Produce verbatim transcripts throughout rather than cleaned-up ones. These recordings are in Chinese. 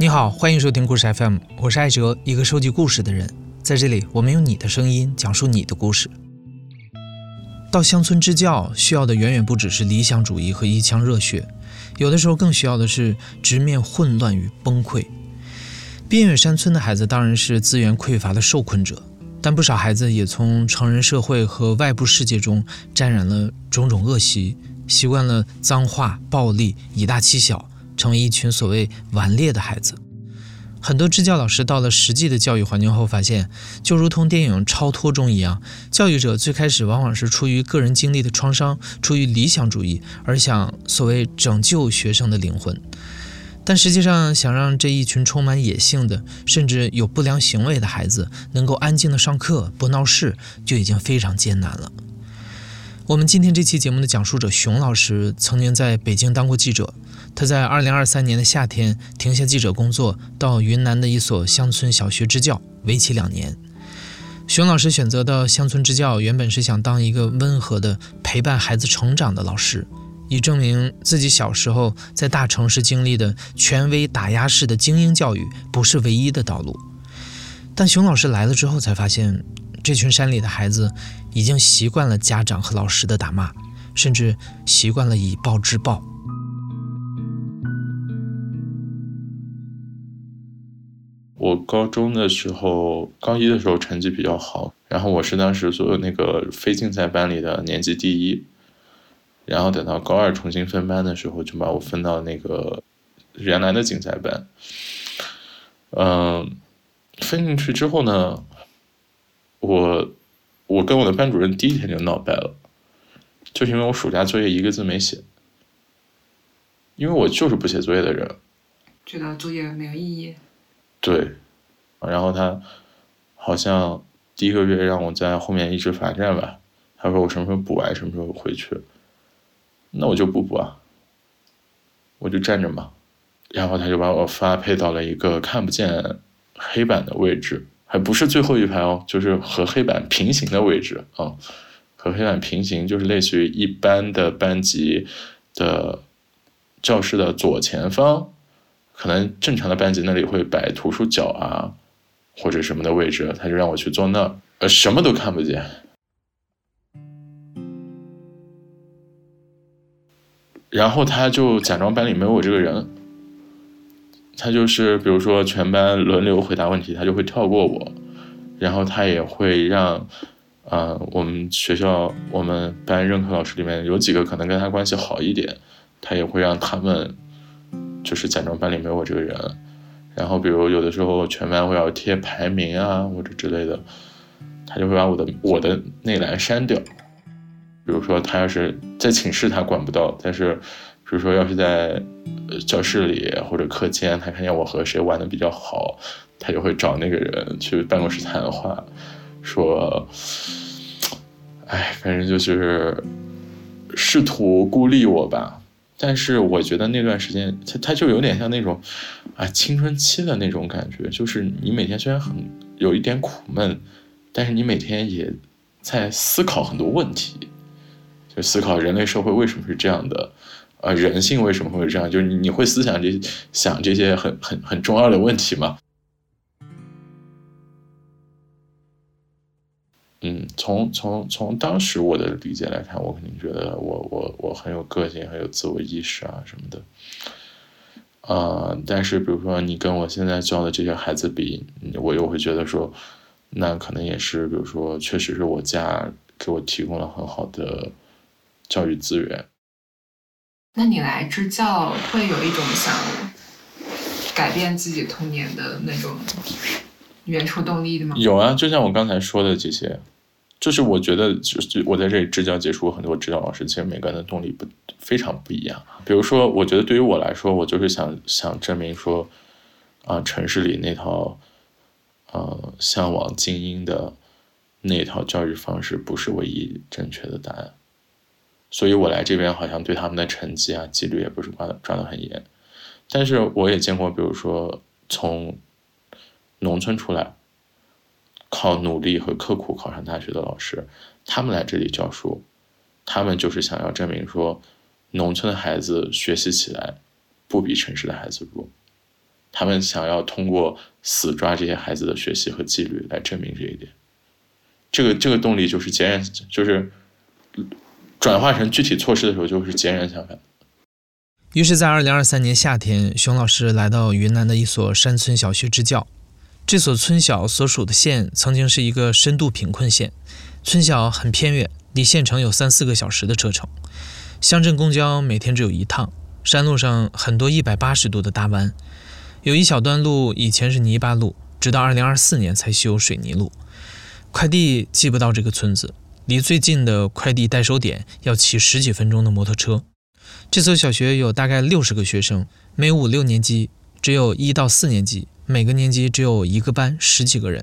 好，欢迎收听故事 F M， 我是艾哲，一个收集故事的人。在这里，我们用你的声音讲述你的故事。到乡村支教，需要的远远不只是理想主义和一腔热血，有的时候更需要的是直面混乱与崩溃。边远山村的孩子当然是资源匮乏的受困者，但不少孩子也从成人社会和外部世界中沾染了种种恶习，习惯了脏话、暴力，以大欺小，成为一群所谓顽劣的孩子。很多支教老师到了实际的教育环境后发现，就如同电影《超脱》中一样，教育者最开始往往是出于个人经历的创伤，出于理想主义，而想所谓拯救学生的灵魂。但实际上，想让这一群充满野性的，甚至有不良行为的孩子能够安静的上课，不闹事，就已经非常艰难了。我们今天这期节目的讲述者熊老师曾经在北京当过记者，他在二零二三年的夏天停下记者工作，到云南的一所乡村小学支教，为期两年。熊老师选择到乡村支教，原本是想当一个温和的陪伴孩子成长的老师，以证明自己小时候在大城市经历的权威打压式的精英教育不是唯一的道路。但熊老师来了之后才发现，这群山里的孩子已经习惯了家长和老师的打骂，甚至习惯了以暴制暴。 我高中的时候，高一的时候成绩比较好，然后我是当时所有那个非竞赛班里的年级第一，然后等到高二重新分班的时候，就把我分到那个原来的竞赛班。嗯，分进去之后呢，我我跟我的班主任第一天就闹掰了，就是因为我暑假作业一个字没写，因为我就是不写作业的人， 觉得作业没有意义。 对，然后他好像第一个月让我在后面一直罚站吧，他说我什么时候补完什么时候回去，那我就不补啊，我就站着嘛，然后他就把我发配到了一个看不见黑板的位置，还不是最后一排哦，就是和黑板平行的位置啊，和黑板平行就是类似于一般的班级的教室的左前方，可能正常的班级那里会摆图书角啊或者什么的位置，他就让我去坐那儿，呃，什么都看不见。然后他就假装班里没有我这个人，他就是比如说全班轮流回答问题，他就会跳过我，然后他也会让呃，我们学校我们班任课老师里面有几个可能跟他关系好一点，他也会让他们就是假装班里没有我这个人。然后比如有的时候全班会要贴排名啊或者之类的，他就会把我的我的内栏删掉。比如说他要是在寝室他管不到，但是比如说要是在教室里或者课间，他看见我和谁玩的比较好，他就会找那个人去办公室谈话，说哎，反正就是试图孤立我吧。但是我觉得那段时间他他就有点像那种啊青春期的那种感觉，就是你每天虽然很有一点苦闷，但是你每天也在思考很多问题，就思考人类社会为什么是这样的，呃，人性为什么会这样，就是你你会思想这想这些很很很重要的问题嘛。嗯，从从从当时我的理解来看，我肯定觉得我我我很有个性，很有自我意识啊什么的，啊、呃，但是比如说你跟我现在教的这些孩子比，我又会觉得说，那可能也是，比如说确实是我家给我提供了很好的教育资源。 那你来支教会有一种想改变自己童年的那种原初动力的吗？ 有啊，就像我刚才说的这些，就是我觉得就是我在这里支教结束，很多支教老师其实每个人的动力不非常不一样。比如说我觉得对于我来说，我就是想想证明说啊、呃，城市里那套呃向往精英的那套教育方式不是唯一正确的答案，所以我来这边好像对他们的成绩啊纪律也不是抓得抓得很严。但是我也见过比如说从农村出来靠努力和刻苦考上大学的老师，他们来这里教书，他们就是想要证明说农村的孩子学习起来不比城市的孩子弱。 他们想要通过死抓这些孩子的学习和纪律来证明这一点。这个这个动力就是截然，就是转化成具体措施的时候就是截然相反。 于是，在二零二三年夏天，熊老师来到云南的一所山村小学支教。这所村小所属的县曾经是一个深度贫困县，村小很偏远，离县城有三四个小时的车程。乡镇公交每天只有一趟，山路上很多一百八十度的大弯，有一小段路以前是泥巴路，直到二零二四年才修水泥路。快递寄不到这个村子，离最近的快递代收点要骑十几分钟的摩托车。这所小学有大概六十个学生，没有五六年级，只有一到四年级，每个年级只有一个班，十几个人。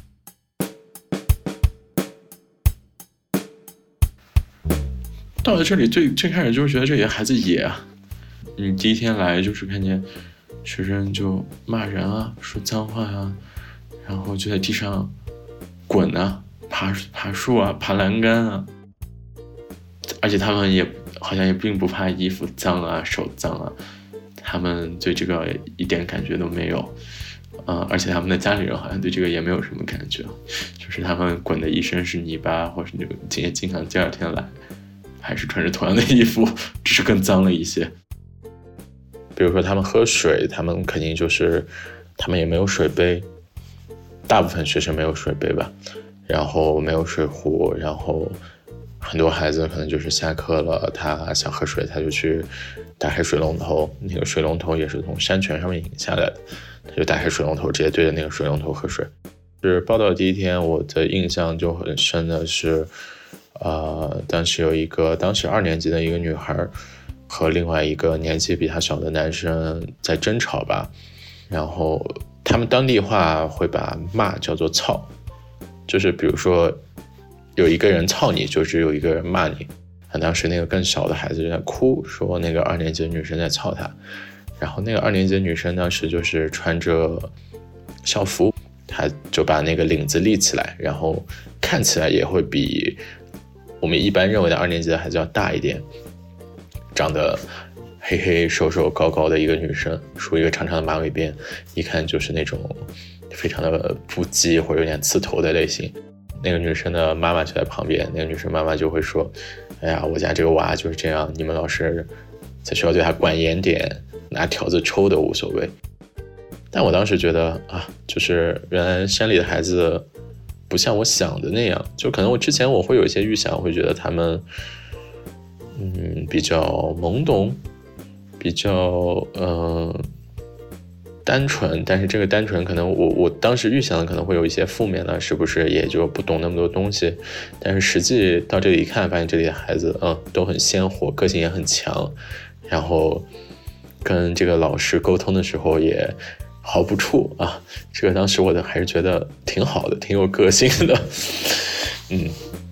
到了这里最最开始就是觉得这里的孩子野啊，你第一天来就是看见学生就骂人啊，说脏话啊，然后就在地上滚啊，爬爬树啊，爬栏杆啊，而且他们也好像也并不怕衣服脏啊，手脏啊，他们对这个一点感觉都没有，啊、呃，而且他们的家里人好像对这个也没有什么感觉，就是他们滚的一身是泥巴，或是也经常第二天来，还是穿着同样的衣服，只是更脏了一些。比如说他们喝水，他们肯定就是他们也没有水杯，大部分学生没有水杯吧，然后没有水壶，然后很多孩子可能就是下课了，他想喝水，他就去打开水龙头，那个水龙头也是从山泉上面引下来的，他就打开水龙头，直接对着那个水龙头喝水。是报道第一天，我的印象就很深的是，呃，当时有一个当时二年级的一个女孩和另外一个年纪比她小的男生在争吵吧，然后他们当地话会把骂叫做操，就是比如说有一个人操你，就是有一个人骂你。当时那个更小的孩子就在哭，说那个二年级的女生在操他，然后那个二年级的女生当时就是穿着校服，她就把那个领子立起来，然后看起来也会比我们一般认为的二年级的孩子要大一点，长得黑黑瘦瘦高高的一个女生，梳一个长长的马尾辫，一看就是那种非常的不羁或者有点刺头的类型。那个女生的妈妈就在旁边，那个女生妈妈就会说，哎呀，我家这个娃就是这样，你们老师在学校对他管严点，拿条子抽都无所谓。但我当时觉得啊，就是原来山里的孩子不像我想的那样，就可能我之前我会有一些预想，我会觉得他们嗯比较懵懂，比较嗯、呃、单纯，但是这个单纯可能我我当时预想的可能会有一些负面的，是不是也就不懂那么多东西？但是实际到这里一看，发现这里的孩子嗯都很鲜活，个性也很强，然后跟这个老师沟通的时候也毫不怵啊，这个当时我的还是觉得挺好的，挺有个性的。嗯。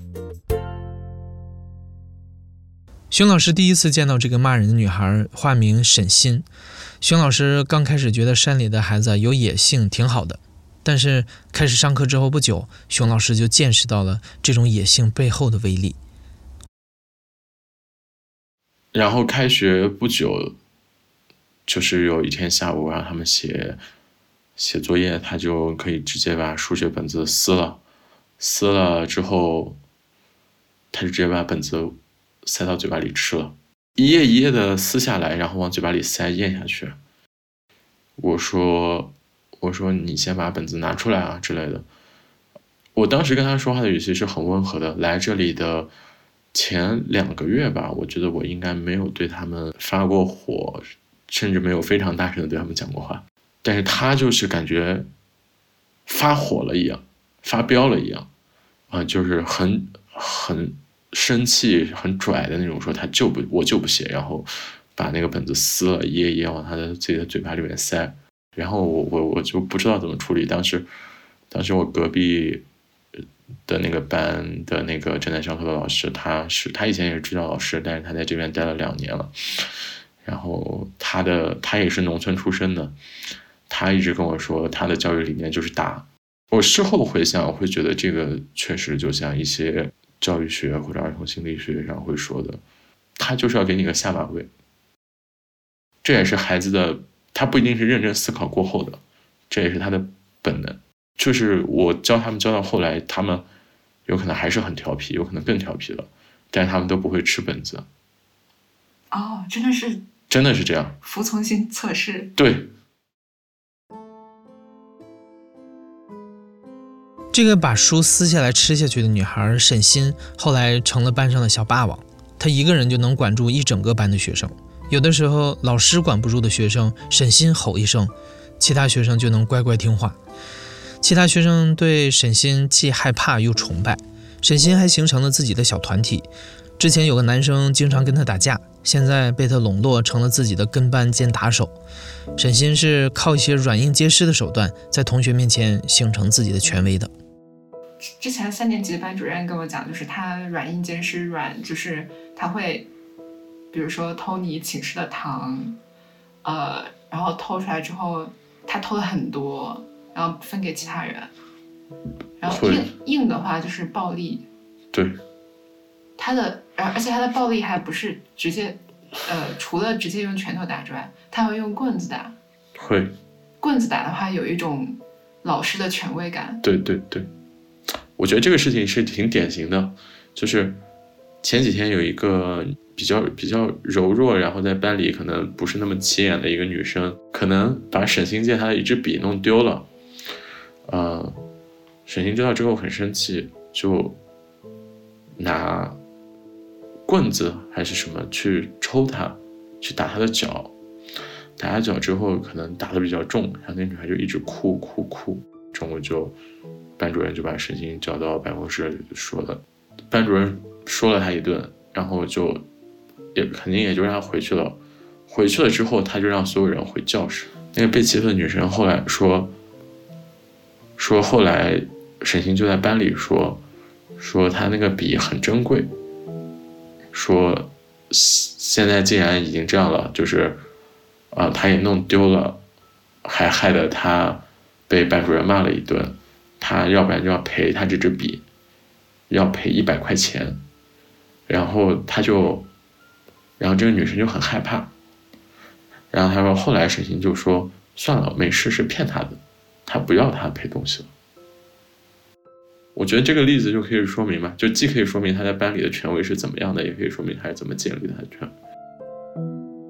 熊老师第一次见到这个骂人的女孩，化名沈欣。熊老师刚开始觉得山里的孩子有野性挺好的，但是开始上课之后不久，熊老师就见识到了这种野性背后的威力。 然后开学不久，就是有一天下午让他们写写作业，他就可以直接把数学本子撕了，撕了之后他就直接把本子塞到嘴巴里吃了，一页一页的撕下来，然后往嘴巴里塞咽下去。我说我说你先把本子拿出来啊之类的。我当时跟他说话的语气是很温和的，来这里的前两个月吧，我觉得我应该没有对他们发过火，甚至没有非常大声的对他们讲过话，但是他就是感觉发火了一样，发飙了一样啊、呃，就是很很生气很拽的那种，说他就不我就不写，然后把那个本子撕了一页一页往他的自己的嘴巴里面塞，然后我我我就不知道怎么处理。当时当时我隔壁的那个班的那个正在上课的老师，他是他以前也是支教老师，但是他在这边待了两年了，然后他的他也是农村出身的，他一直跟我说他的教育理念就是打。我事后回想，我会觉得这个确实就像一些教育学或者儿童心理学上会说的，他就是要给你个下马威。这也是孩子的他不一定是认真思考过后的，这也是他的本能。就是我教他们教到后来，他们有可能还是很调皮，有可能更调皮了，但是他们都不会吃本子。 哦，真的是真的是这样， 服从性测试。 对。 这个把书撕下来吃下去的女孩沈欣，后来成了班上的小霸王。她一个人就能管住一整个班的学生，有的时候老师管不住的学生，沈欣吼一声，其他学生就能乖乖听话。其他学生对沈欣既害怕又崇拜，沈欣还形成了自己的小团体。之前有个男生经常跟他打架，现在被他笼络成了自己的跟班兼打手。沈欣是靠一些软硬皆施的手段，在同学面前形成自己的权威的。 之前三年级的班主任跟我讲，就是他软硬兼施，软就是他会比如说偷你寝室的糖，呃，然后偷出来之后他偷了很多，然后分给其他人。然后硬硬的话就是暴力。 对， 他的而且他的暴力还不是直接呃除了直接用拳头打之外，他会用棍子打。 会棍子打的话有一种老师的权威感。 对对对，我觉得这个事情是挺典型的，就是前几天有一个比较比较柔弱，然后在班里可能不是那么起眼的一个女生，可能把沈星借她的一支笔弄丢了，呃，沈星知道之后很生气，就拿棍子还是什么去抽她，去打她的脚，打她脚之后可能打得比较重，然后那女孩就一直哭哭哭，中午就班主任就把沈星叫到办公室说了，班主任说了他一顿，然后就也肯定也就让他回去了。回去了之后，他就让所有人回教室。那个被欺负的女生后来说，说后来沈星就在班里说，说他那个笔很珍贵，说现在既然已经这样了，就是啊、呃，他也弄丢了，还害得他被班主任骂了一顿，他要不然就要赔他这支笔，要赔一百块钱。然后他就，然后这个女生就很害怕，然后他说后来沈星就说算了，没事，是骗他的，他不要他赔东西了。我觉得这个例子就可以说明嘛，就既可以说明他在班里的权威是怎么样的，也可以说明他是怎么建立他的权威。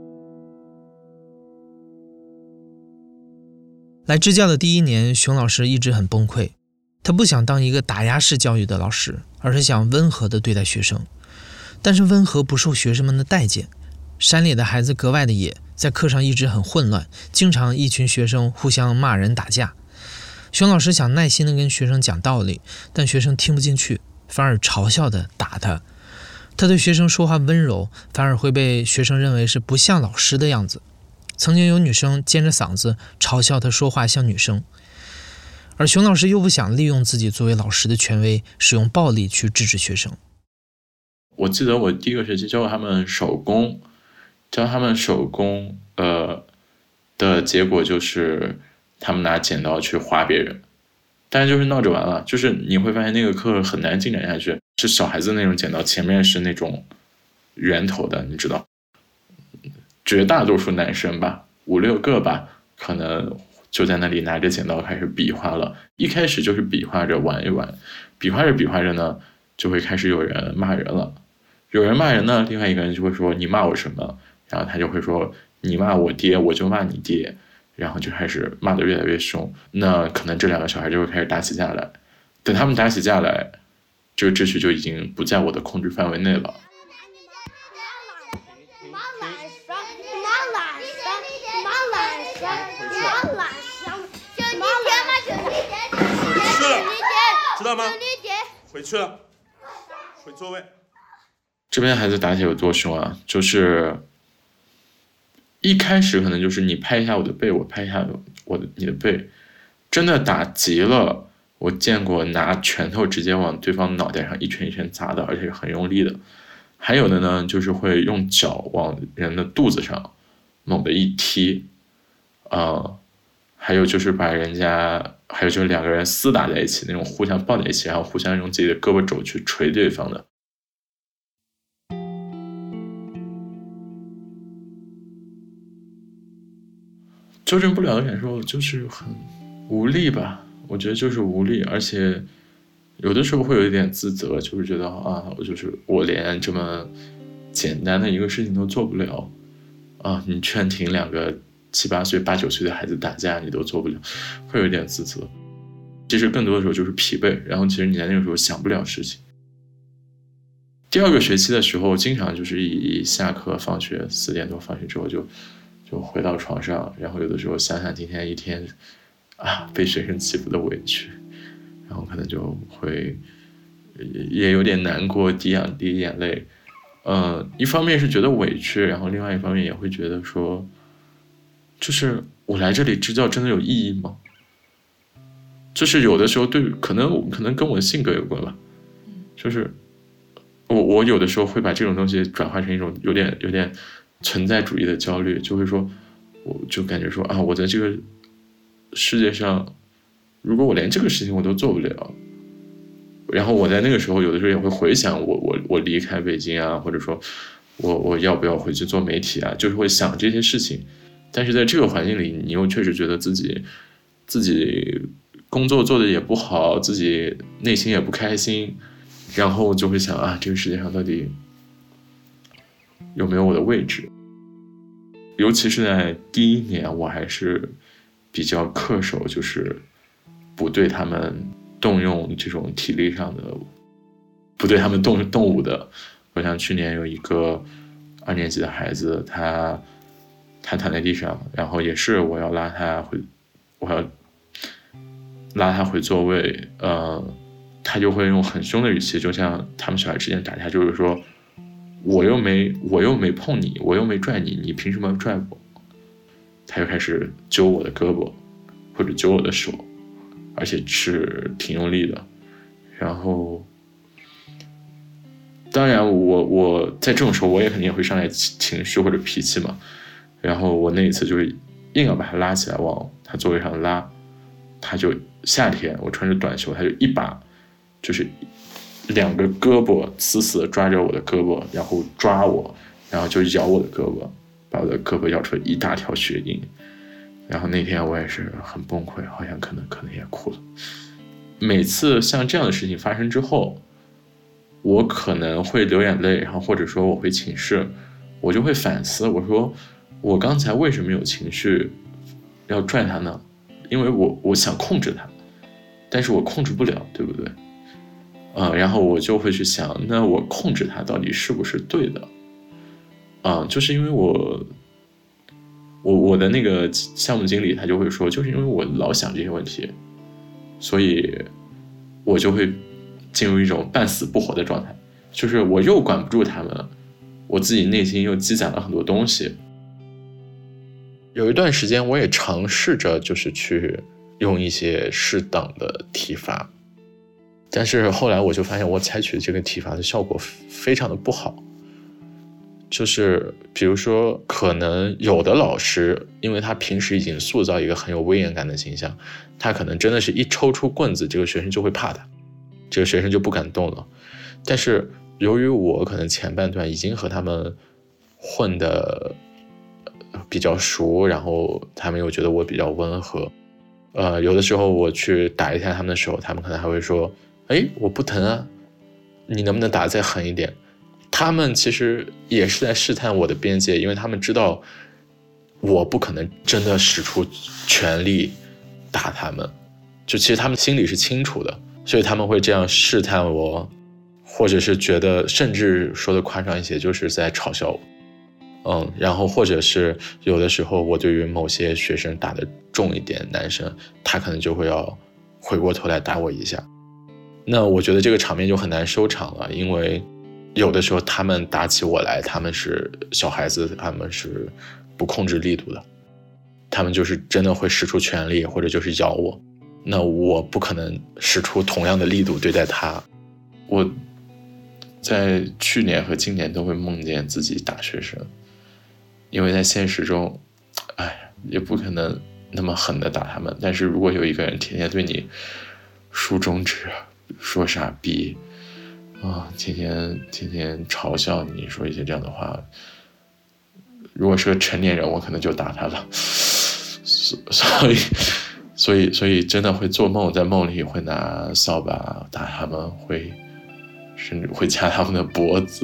来支教的第一年，熊老师一直很崩溃，他不想当一个打压式教育的老师，而是想温和地对待学生。但是温和不受学生们的待见，山里的孩子格外的野，在课上一直很混乱，经常一群学生互相骂人打架。熊老师想耐心地跟学生讲道理，但学生听不进去，反而嘲笑地打他。他对学生说话温柔，反而会被学生认为是不像老师的样子。曾经有女生尖着嗓子嘲笑他说话像女生，而熊老师又不想利用自己作为老师的权威，使用暴力去制止学生。 我记得我第一个学期教他们手工，教他们手工，呃，的结果就是他们拿剪刀去划别人，但是就是闹着玩了，就是你会发现那个课很难进展下去，是小孩子那种剪刀，前面是那种圆头的，你知道，绝大多数男生吧，五六个吧，可能就在那里拿着剪刀开始比划了，一开始就是比划着玩一玩，比划着比划着呢，就会开始有人骂人了。有人骂人呢，另外一个人就会说你骂我什么，然后他就会说你骂我爹我就骂你爹，然后就开始骂得越来越凶。那可能这两个小孩就会开始打起架来，等他们打起架来，这个秩序就已经不在我的控制范围内了。 知道吗？回去了，回座位。 这边孩子打起有多凶啊？就是一开始可能就是你拍一下我的背，我拍一下我的你的背，真的打急了，我见过拿拳头直接往对方脑袋上一拳一拳砸的，而且是很用力的。还有的呢，就是会用脚往人的肚子上猛地一踢，呃，还有就是把人家，还有就是两个人厮打在一起，那种互相抱在一起，然后互相用自己的胳膊肘去捶对方的。 纠正不了的感受就是很无力吧，我觉得就是无力，而且有的时候会有一点自责，就是觉得啊，我就是我连这么简单的一个事情都做不了啊，你劝停两个七八岁八九岁的孩子打架你都做不了，会有一点自责。其实更多的时候就是疲惫，然后其实你在那个时候想不了事情。第二个学期的时候，经常就是一下课放学四点多放学之后就就回到床上，然后有的时候想想今天一天啊被学生欺负的委屈，然后可能就会也有点难过，滴两滴眼泪。呃，一方面是觉得委屈，然后另外一方面也会觉得说，就是我来这里支教真的有意义吗？就是有的时候对，可能可能跟我的性格有关吧，就是我我有的时候会把这种东西转化成一种有点有点存在主义的焦虑，就会说，我就感觉说啊，我在这个世界上，如果我连这个事情我都做不了，然后我在那个时候有的时候也会回想我我我离开北京啊，或者说我我要不要回去做媒体啊，就是会想这些事情。但是在这个环境里，你又确实觉得自己自己工作做的也不好，自己内心也不开心，然后就会想啊，这个世界上到底有没有我的位置？尤其是在第一年，我还是比较恪守，就是不对他们动用这种体力上的，不对他们动动武的。我像去年有一个二年级的孩子，他他躺在地上，然后也是我要拉他回，我要拉他回座位，呃，他就会用很凶的语气，就像他们小孩之间打架，就是说，我又没我又没碰你，我又没拽你，你凭什么拽我？他就开始揪我的胳膊，或者揪我的手，而且是挺用力的。然后，当然我我在这种时候我也肯定也会上来情绪或者脾气嘛。然后我那一次就是硬要把他拉起来往他座位上拉，他就夏天我穿着短袖，他就一把就是两个胳膊死死的抓着我的胳膊，然后抓我，然后就咬我的胳膊，把我的胳膊咬出一大条血印。然后那天我也是很崩溃，好像可能可能也哭了。每次像这样的事情发生之后，我可能会流眼泪，然后或者说我回寝室，我就会反思，我说我刚才为什么有情绪要拽他呢？因为我我想控制他，但是我控制不了，对不对？呃，然后我就会去想，那我控制他到底是不是对的？啊、呃，就是因为我我我的那个项目经理他就会说，就是因为我老想这些问题，所以我就会进入一种半死不活的状态，就是我又管不住他们，我自己内心又积攒了很多东西。有一段时间我也尝试着就是去用一些适当的体罚，但是后来我就发现我采取这个体罚的效果非常的不好。就是比如说可能有的老师因为他平时已经塑造一个很有威严感的形象，他可能真的是一抽出棍子，这个学生就会怕他，这个学生就不敢动了。但是由于我可能前半段已经和他们混的比较熟，然后他们又觉得我比较温和，呃，有的时候我去打一下他们的手，他们可能还会说，哎，我不疼啊，你能不能打再狠一点？他们其实也是在试探我的边界，因为他们知道我不可能真的使出全力打他们，就其实他们心里是清楚的，所以他们会这样试探我，或者是觉得甚至说的夸张一些，就是在嘲笑我。嗯，然后或者是有的时候我对于某些学生打得重一点，男生他可能就会要回过头来打我一下，那我觉得这个场面就很难收场了，因为有的时候他们打起我来，他们是小孩子，他们是不控制力度的，他们就是真的会使出全力，或者就是咬我，那我不可能使出同样的力度对待他。我在去年和今年都会梦见自己打学生，因为在现实中，哎，也不可能那么狠的打他们。但是如果有一个人天天对你竖中指、说傻逼啊，天天天天嘲笑你，说一些这样的话，如果是个成年人，我可能就打他了。 所以所以所以真的会做梦，在梦里会拿扫把打他们，会甚至会掐他们的脖子。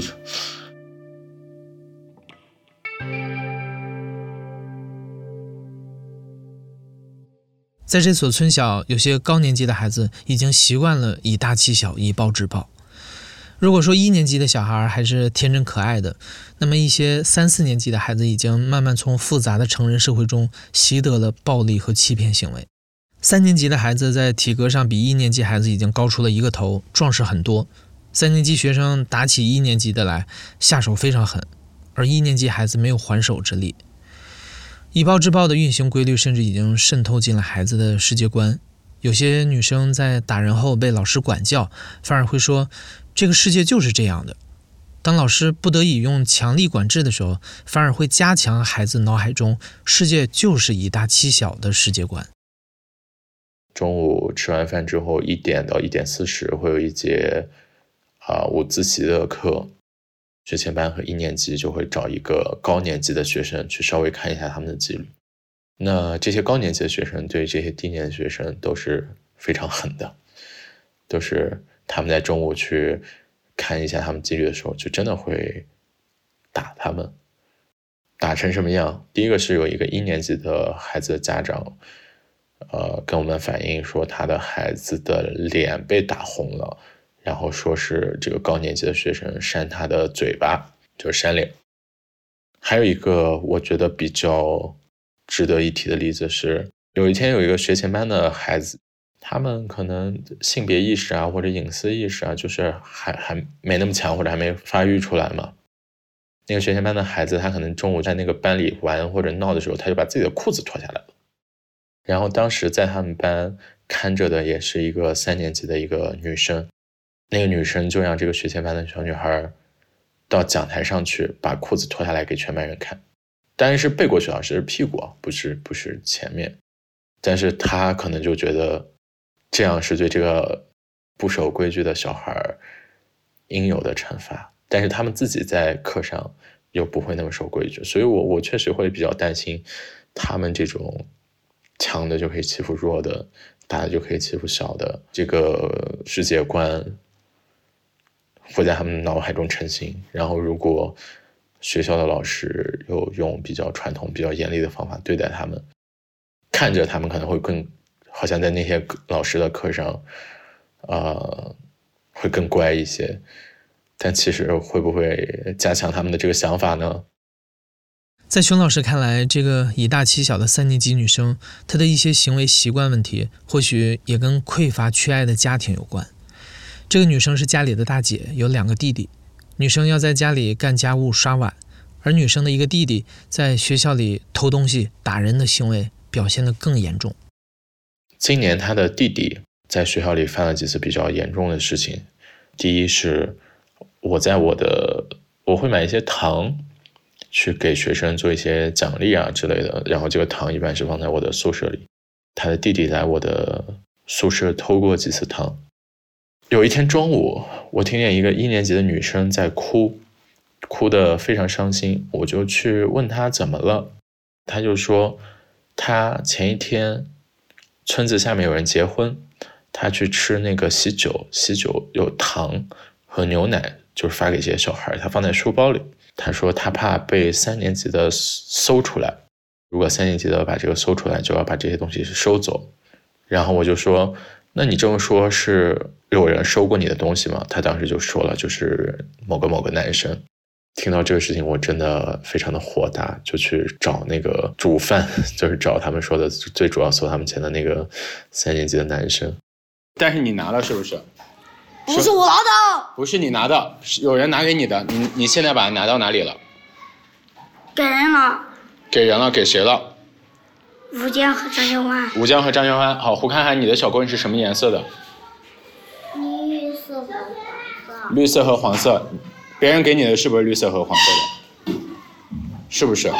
在这所村小，有些高年级的孩子已经习惯了以大欺小，以暴制暴。如果说一年级的小孩还是天真可爱的，那么一些三四年级的孩子已经慢慢从复杂的成人社会中习得了暴力和欺骗行为。三年级的孩子在体格上比一年级孩子已经高出了一个头，壮实很多。三年级学生打起一年级的来，下手非常狠，而一年级孩子没有还手之力。以暴制暴的运行规律甚至已经渗透进了孩子的世界观。有些女生在打人后被老师管教，反而会说这个世界就是这样的。当老师不得已用强力管制的时候，反而会加强孩子脑海中世界就是以大欺小的世界观。 中午吃完饭之后，一点到一点四十会有一节啊、呃、午自习的课。学前班和一年级就会找一个高年级的学生去稍微看一下他们的纪律。那这些高年级的学生对这些低年级的学生都是非常狠的，都是他们在中午去看一下他们纪律的时候，就真的会打他们。打成什么样？第一个是有一个一年级的孩子的家长，呃，跟我们反映说他的孩子的脸被打红了。然后说是这个高年级的学生扇他的嘴巴，就是扇脸。还有一个我觉得比较值得一提的例子是，有一天有一个学前班的孩子，他们可能性别意识啊或者隐私意识啊，就是还还没那么强，或者还没发育出来嘛。那个学前班的孩子，他可能中午在那个班里玩或者闹的时候，他就把自己的裤子脱下来了。然后当时在他们班看着的也是一个三年级的一个女生。那个女生就让这个学前班的小女孩到讲台上去，把裤子脱下来给全班人看。当然是背过去啊，是屁股，不是不是前面。但是她可能就觉得这样是对这个不守规矩的小孩应有的惩罚，但是他们自己在课上又不会那么守规矩，所以我我确实会比较担心他们这种强的就可以欺负弱的，大的就可以欺负小的这个世界观会在他们脑海中成型。然后如果学校的老师又用比较传统比较严厉的方法对待他们，看着他们可能会更好像在那些老师的课上呃，会更乖一些，但其实会不会加强他们的这个想法呢？ 在熊老师看来，这个以大欺小的三年级女生，她的一些行为习惯问题或许也跟匮乏缺爱的家庭有关。这个女生是家里的大姐，有两个弟弟。女生要在家里干家务刷碗，而女生的一个弟弟在学校里偷东西打人的行为表现得更严重。 今年他的弟弟在学校里犯了几次比较严重的事情。第一是我在我的我会买一些糖去给学生做一些奖励啊之类的，然后这个糖一般是放在我的宿舍里。他的弟弟来我的宿舍偷过几次糖。有一天中午，我听见一个一年级的女生在哭，哭得非常伤心，我就去问她怎么了。她就说她前一天村子下面有人结婚，她去吃那个喜酒，喜酒有糖和牛奶，就是发给这些小孩，她放在书包里。她说她怕被三年级的搜出来，如果三年级的把这个搜出来，就要把这些东西收走。然后我就说那你这么说是有人收过你的东西吗？他当时就说了，就是某个某个男生。听到这个事情我真的非常的火大，就去找那个主犯，就是找他们说的最主要收他们钱的那个三年级的男生。 但是你拿了是不是？ 不是我拿的， 不是你拿的，是有人拿给你的。你你现在把它拿到哪里了？ 给人了。 给人了，给谁了？ 吴江和张秀欢。 吴江和张秀欢。好，胡看看你的小棍是什么颜色的？ 绿色和黄色。 绿色和黄色。别人给你的是不是绿色和黄色的？是不是？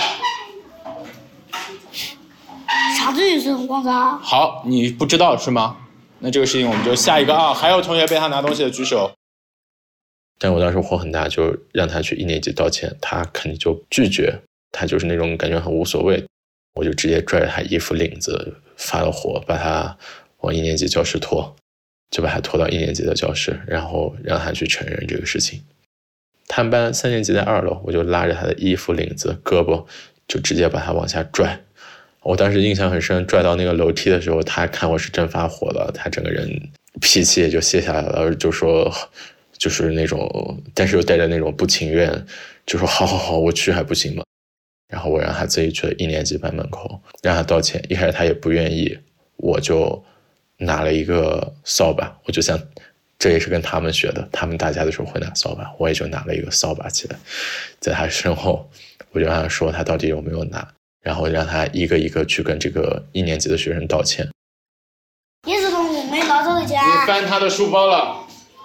啥子绿色和黄色？ 好，你不知道是吗？那这个事情我们就下一个啊。还有同学被他拿东西的举手。 但我当时火很大，就让他去一年级道歉，他肯定就拒绝，他就是那种感觉很无所谓。 我就直接拽着他衣服领子发了火，把他往一年级教室拖，就把他拖到一年级的教室，然后让他去承认这个事情。他们班三年级在二楼，我就拉着他的衣服领子胳膊就直接把他往下拽。我当时印象很深，拽到那个楼梯的时候，他看我是真发火了，他整个人脾气也就泄下来了，就说就是那种，但是又带着那种不情愿，就说好好好，我去还不行吗？然后我让他自己去了一年级班门口，让他道歉。一开始他也不愿意，我就拿了一个扫把，我就想这也是跟他们学的，他们打架的时候会拿扫把，我也就拿了一个扫把起来，在他身后，我就让他说他到底有没有拿，然后让他一个一个去跟这个一年级的学生道歉。 你是动物没拿走的钱。 你翻他的书包了。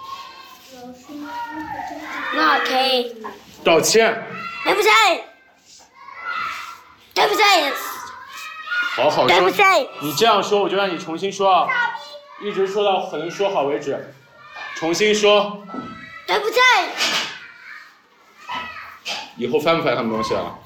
那 K。 道歉。 对不起。对不起。 好好说。 对不起。 你这样说，我就让你重新说啊，一直说到可能说好为止。重新说。 对不起。 以后翻不翻他们东西啊？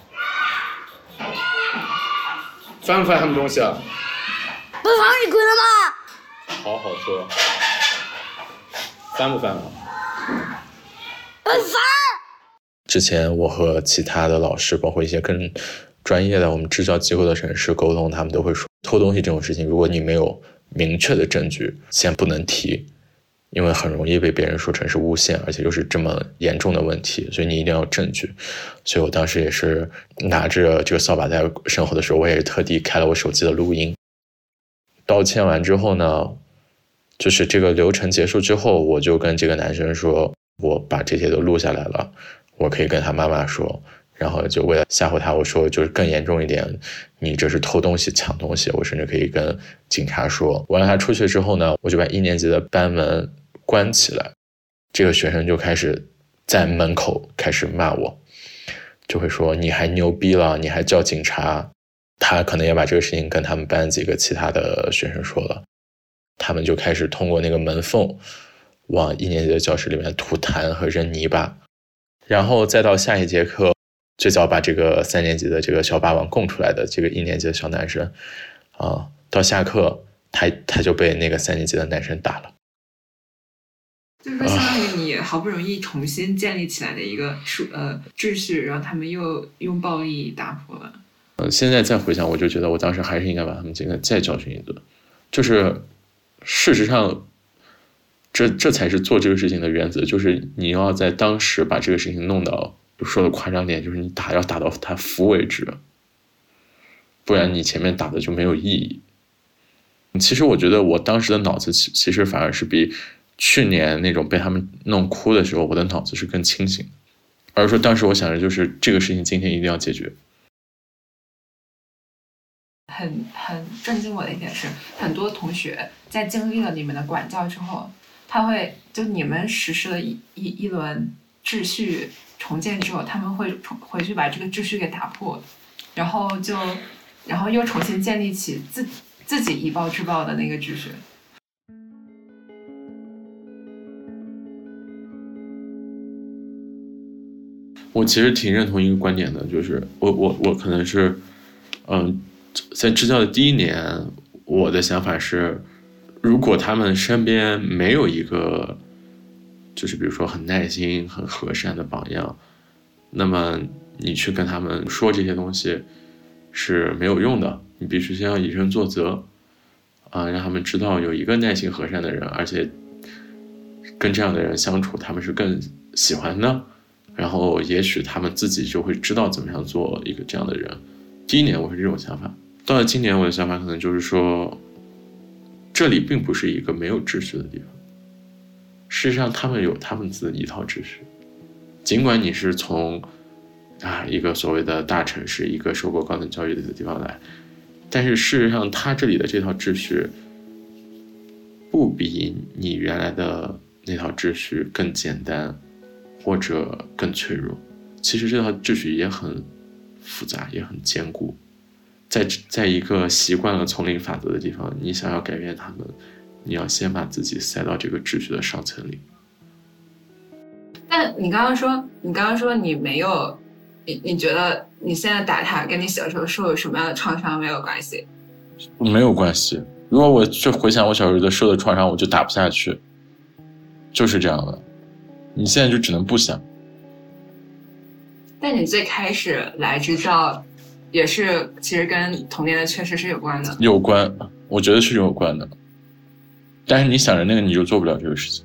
翻不翻他们东西啊？ 不翻你滚了吗？ 好好说。翻不翻啊？ 不翻。 之前我和其他的老师，包括一些更专业的我们支教机构的人士沟通，他们都会说，偷东西这种事情，如果你没有明确的证据，先不能提，因为很容易被别人说成是诬陷，而且又是这么严重的问题，所以你一定要有证据。所以我当时也是拿着这个扫把在身后的时候，我也是特地开了我手机的录音。道歉完之后呢，就是这个流程结束之后，我就跟这个男生说，我把这些都录下来了，我可以跟他妈妈说，然后就为了吓唬他，我说就是更严重一点，你这是偷东西抢东西，我甚至可以跟警察说。我让他出去之后呢，我就把一年级的班门关起来，这个学生就开始在门口开始骂我，就会说你还牛逼了，你还叫警察。他可能也把这个事情跟他们班几个其他的学生说了，他们就开始通过那个门缝往一年级的教室里面吐痰和扔泥巴，然后再到下一节课，最早把这个三年级的这个小霸王供出来的这个一年级的小男生啊，到下课他他就被那个三年级的男生打了。 就是说，相当于你好不容易重新建立起来的一个秩呃秩序，然后他们又用暴力打破了。 呃，现在再回想，我就觉得我当时还是应该把他们几个再教训一顿。就是事实上，这这才是做这个事情的原则，就是你要在当时把这个事情弄到，说的夸张点，就是你打要打到他服为止，不然你前面打的就没有意义。其实我觉得我当时的脑子其其实反而是比去年那种被他们弄哭的时候，我的脑子是更清醒的，而说当时我想着就是这个事情今天一定要解决。 很很震惊我的一点是，很多同学在经历了你们的管教之后，他会就你们实施了一一一轮秩序重建之后，他们会重回去把这个秩序给打破，然后就然后又重新建立起自自己以暴制暴的那个秩序。 我其实挺认同一个观点的，就是我我我可能是，嗯。在支教的第一年，我的想法是，如果他们身边没有一个，就是比如说很耐心、很和善的榜样，那么你去跟他们说这些东西是没有用的。你必须先要以身作则，啊，让他们知道有一个耐心和善的人，而且跟这样的人相处，他们是更喜欢的。然后也许他们自己就会知道怎么样做一个这样的人。第一年我是这种想法。到了今年，我的想法可能就是说，这里并不是一个没有秩序的地方。事实上，他们有他们自己一套秩序。尽管你是从啊一个所谓的大城市、一个受过高等教育的地方来，但是事实上，他这里的这套秩序不比你原来的那套秩序更简单，或者更脆弱。其实这套秩序也很复杂，也很坚固。在在一个习惯了丛林法则的地方，你想要改变他们，你要先把自己塞到这个秩序的上层里。 但你刚刚说，你刚刚说你没有你你觉得你现在打他跟你小时候受有什么样的创伤没有关系？ 没有关系。如果我就回想我小时候的受的创伤，我就打不下去，就是这样的。你现在就只能不想。 但你最开始来知道，也是其实跟童年的缺失是有关的。 有关，我觉得是有关的。但是你想着那个，你就做不了这个事情。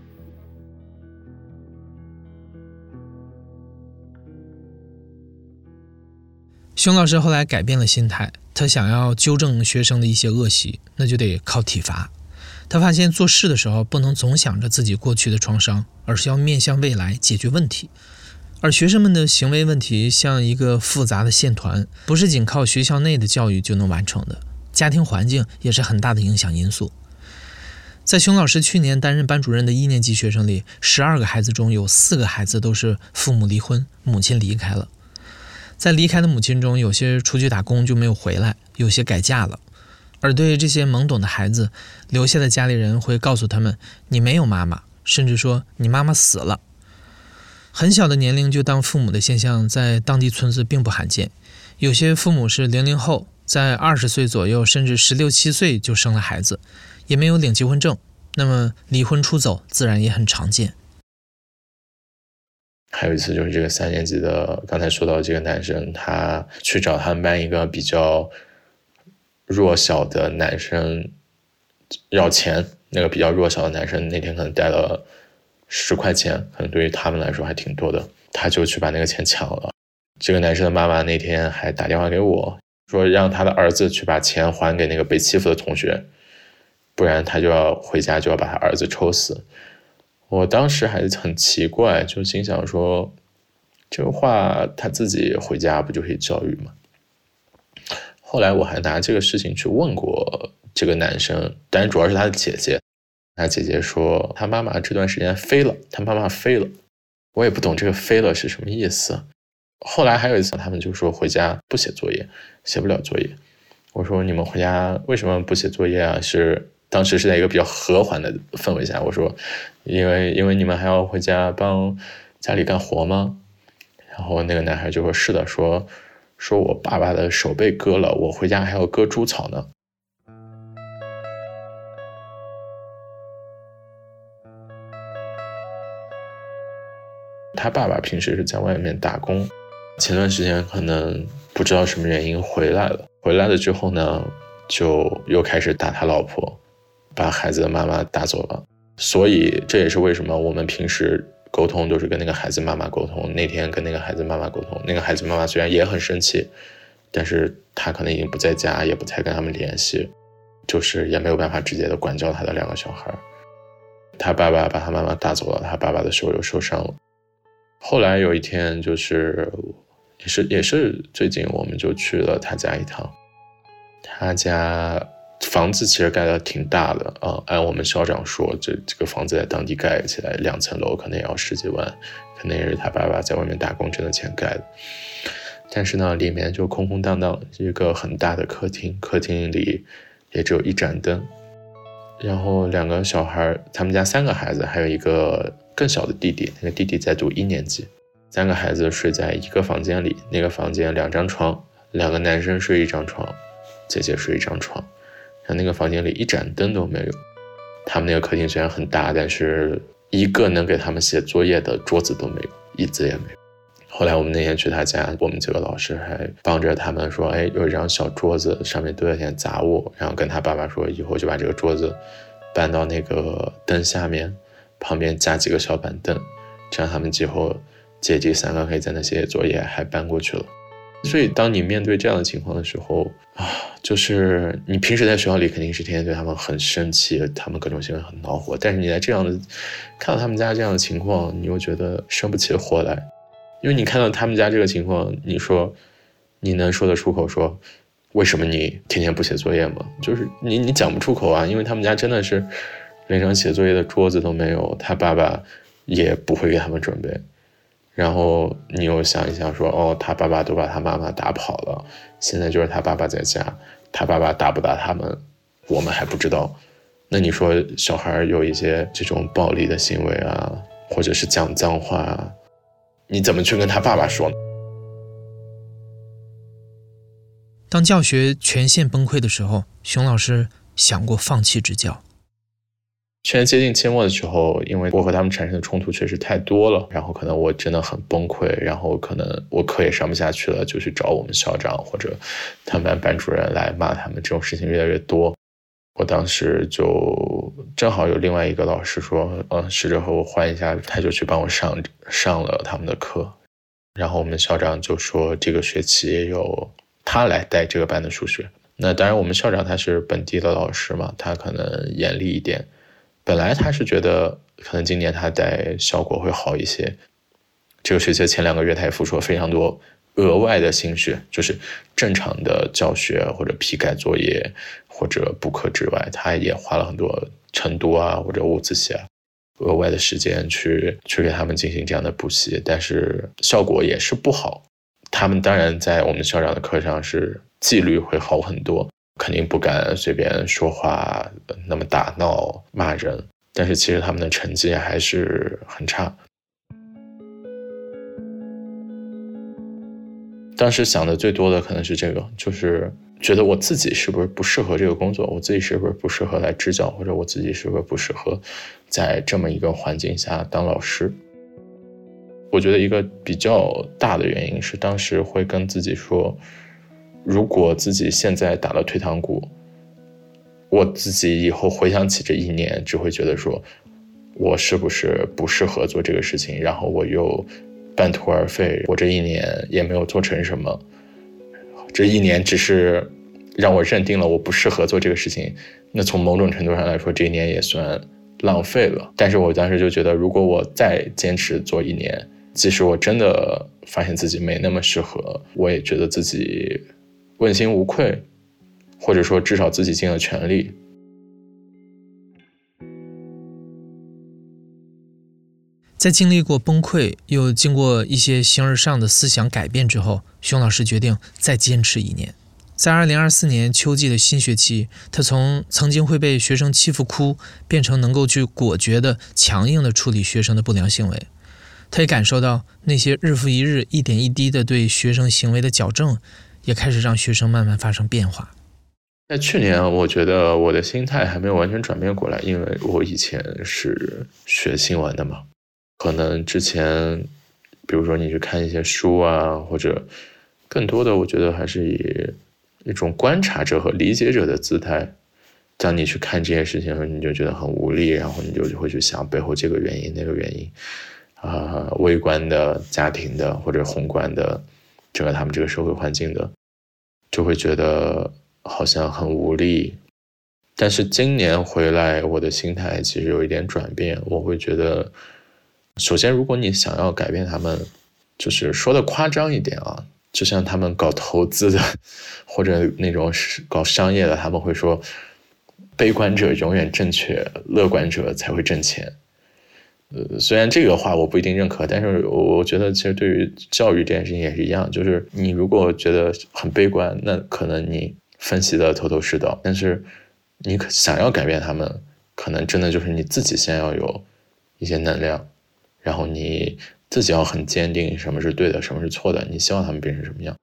熊老师后来改变了心态，他想要纠正学生的一些恶习，那就得靠体罚。他发现做事的时候不能总想着自己过去的创伤，而是要面向未来解决问题。而学生们的行为问题像一个复杂的线团，不是仅靠学校内的教育就能完成的，家庭环境也是很大的影响因素。在熊老师去年担任班主任的一年级学生里，十二个孩子中有四个孩子都是父母离婚，母亲离开了。在离开的母亲中，有些出去打工就没有回来，有些改嫁了。而对这些懵懂的孩子，留下的家里人会告诉他们，你没有妈妈，甚至说你妈妈死了。很小的年龄就当父母的现象在当地村子并不罕见，有些父母是零零后，在二十岁左右甚至十六七岁就生了孩子，也没有领结婚证，那么离婚出走自然也很常见。 还有一次就是这个三年级的，刚才说到这个男生，他去找他们班一个比较弱小的男生要钱，那个比较弱小的男生那天可能带了十块钱，可能对于他们来说还挺多的，他就去把那个钱抢了。这个男生的妈妈那天还打电话给我，说让他的儿子去把钱还给那个被欺负的同学，不然他就要回家就要把他儿子抽死。我当时还很奇怪，就心想说，这个话他自己回家不就可以教育吗？后来我还拿这个事情去问过这个男生，但主要是他的姐姐。他姐姐说他妈妈这段时间飞了，他妈妈飞了。我也不懂这个飞了是什么意思。后来还有一次他们就说回家不写作业，写不了作业。我说你们回家为什么不写作业啊？是当时是在一个比较和缓的氛围下，我说因为因为你们还要回家帮家里干活吗？然后那个男孩就说是的，说说我爸爸的手被割了，我回家还要割猪草呢。他爸爸平时是在外面打工，前段时间可能不知道什么原因回来了，回来了之后呢，就又开始打他老婆，把孩子的妈妈打走了。所以这也是为什么我们平时沟通都是跟那个孩子妈妈沟通。那天跟那个孩子妈妈沟通，那个孩子妈妈虽然也很生气，但是他可能已经不在家，也不再跟他们联系，就是也没有办法直接的管教他的两个小孩。他爸爸把他妈妈打走了，他爸爸的手又受伤了。后来有一天就是也是也是最近我们就去了他家一趟。他家房子其实盖得挺大的啊、呃，按我们校长说，这这个房子在当地盖起来两层楼可能也要十几万，可能也是他爸爸在外面打工挣的钱盖的。但是呢，里面就空空荡荡，一个很大的客厅，客厅里也只有一盏灯。然后两个小孩，他们家三个孩子，还有一个更小的弟弟，那个弟弟在读一年级。三个孩子睡在一个房间里，那个房间两张床，两个男生睡一张床，姐姐睡一张床。然后那个房间里一盏灯都没有。他们那个客厅虽然很大，但是一个能给他们写作业的桌子都没有，椅子也没有。后来我们那天去他家，我们几个老师还帮着他们说，哎，有一张小桌子，上面堆了点杂物，然后跟他爸爸说，以后就把这个桌子搬到那个灯下面，旁边加几个小板凳，这样他们以后姐弟三个可以在那写作业，还搬过去了。所以当你面对这样的情况的时候啊，就是你平时在学校里肯定是天天对他们很生气，他们各种行为很恼火，但是你在这样的看到他们家这样的情况，你又觉得生不起火来。因为你看到他们家这个情况，你说你能说得出口说为什么你天天不写作业吗？就是你你讲不出口啊，因为他们家真的是连张写作业的桌子都没有，他爸爸也不会给他们准备。然后你又想一想说，哦，他爸爸都把他妈妈打跑了，现在就是他爸爸在家，他爸爸打不打他们我们还不知道。那你说小孩有一些这种暴力的行为啊，或者是讲脏话啊，你怎么去跟他爸爸说呢？ 当教学全线崩溃的时候，熊老师想过放弃支教。 去年接近期末的时候，因为我和他们产生的冲突确实太多了，然后可能我真的很崩溃，然后可能我课也上不下去了，就去找我们校长或者他们班班主任来骂他们，这种事情越来越多。我当时就正好有另外一个老师说，嗯，试着和我换一下，他就去帮我上上了他们的课。然后我们校长就说这个学期由他来带这个班的数学。那当然我们校长他是本地的老师嘛，他可能严厉一点。本来他是觉得可能今年他带效果会好一些，这个学期前两个月他也付出了非常多额外的心血，就是正常的教学或者批改作业或者补课之外，他也花了很多晨读啊或者午自习啊额外的时间去去给他们进行这样的补习，但是效果也是不好。他们当然在我们校长的课上是纪律会好很多，肯定不敢随便说话那么打闹骂人，但是其实他们的成绩还是很差。当时想的最多的可能是这个，就是觉得我自己是不是不适合这个工作，我自己是不是不适合来支教，或者我自己是不是不适合在这么一个环境下当老师。我觉得一个比较大的原因是当时会跟自己说，如果自己现在打了退堂鼓，我自己以后回想起这一年只会觉得说我是不是不适合做这个事情，然后我又半途而废，我这一年也没有做成什么，这一年只是让我认定了我不适合做这个事情，那从某种程度上来说这一年也算浪费了。但是我当时就觉得如果我再坚持做一年，即使我真的发现自己没那么适合，我也觉得自己问心无愧，或者说至少自己尽了全力。 在经历过崩溃又经过一些形而上的思想改变之后，熊老师决定再坚持一年。在二零二四年秋季的新学期，他从曾经会被学生欺负哭变成能够去果决的强硬的处理学生的不良行为。他也感受到那些日复一日一点一滴的对学生行为的矫正也开始让学生慢慢发生变化。 在去年我觉得我的心态还没有完全转变过来，因为我以前是学新闻的嘛，可能之前比如说你去看一些书啊，或者更多的我觉得还是以一种观察者和理解者的姿态，当你去看这些事情的时候，你就觉得很无力，然后你就会去想背后这个原因那个原因啊、呃，微观的家庭的或者宏观的整个他们这个社会环境的，就会觉得好像很无力。但是今年回来我的心态其实有一点转变，我会觉得首先如果你想要改变他们，就是说的夸张一点啊，就像他们搞投资的或者那种搞商业的，他们会说悲观者永远正确，乐观者才会挣钱。呃，虽然这个话我不一定认可，但是我觉得其实对于教育这件事情也是一样，就是你如果觉得很悲观，那可能你分析的头头是道，但是你想要改变他们，可能真的就是你自己先要有一些能量，然后你自己要很坚定什么是对的，什么是错的，你希望他们变成什么样。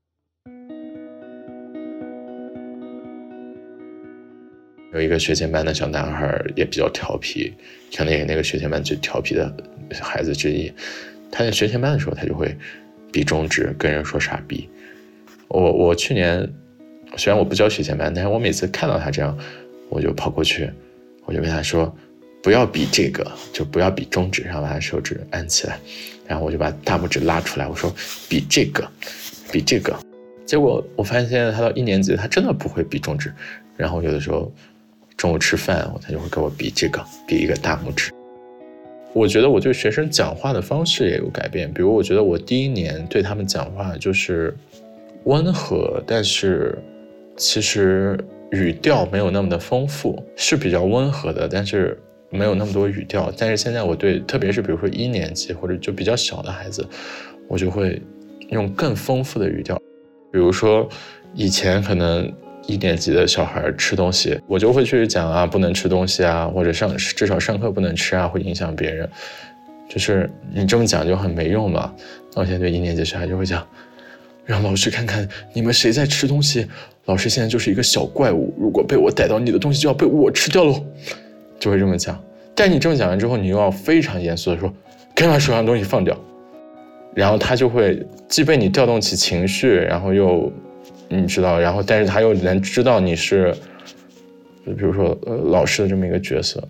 有一个学前班的小男孩也比较调皮，可能也是那个学前班最调皮的孩子之一。他在学前班的时候，他就会比中指，跟人说傻逼。我我去年虽然我不教学前班，但是我每次看到他这样，我就跑过去，我就跟他说不要比这个，就不要比中指，然后把他手指按起来，然后我就把大拇指拉出来，我说比这个比这个。结果我发现现在他到一年级他真的不会比中指，然后有的时候中午吃饭他就会给我比这个，比一个大拇指。我觉得我对学生讲话的方式也有改变，比如我觉得我第一年对他们讲话就是温和，但是其实语调没有那么的丰富，是比较温和的，但是没有那么多语调。但是现在我对特别是比如说一年级或者就比较小的孩子，我就会用更丰富的语调。比如说以前可能一年级的小孩吃东西，我就会去讲啊，不能吃东西啊，或者上至少上课不能吃啊，会影响别人。就是你这么讲就很没用嘛。那我现在对一年级小孩就会讲， 让老师看看你们谁在吃东西，老师现在就是一个小怪物，如果被我逮到，你的东西就要被我吃掉喽，就会这么讲。但你这么讲完之后，你又要非常严肃的说，赶紧把手上的东西放掉，然后他就会既被你调动起情绪，然后又你知道，然后但是他又能知道你是比如说呃老师的这么一个角色。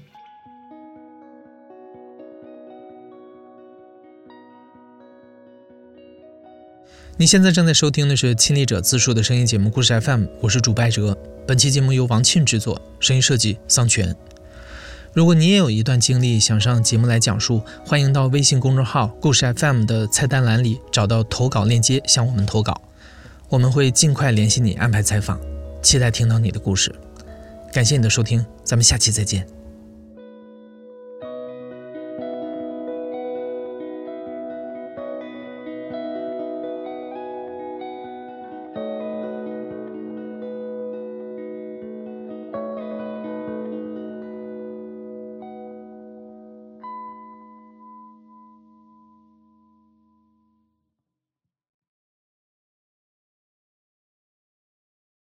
你现在正在收听的是亲历者自述的声音节目故事 F M， 我是主播艾哲。本期节目由王沁制作，声音设计桑泉。如果你也有一段经历想上节目来讲述，欢迎到微信公众号故事 F M 的菜单栏里找到投稿链接向我们投稿，我们会尽快联系你安排采访，期待听到你的故事。感谢你的收听，咱们下期再见。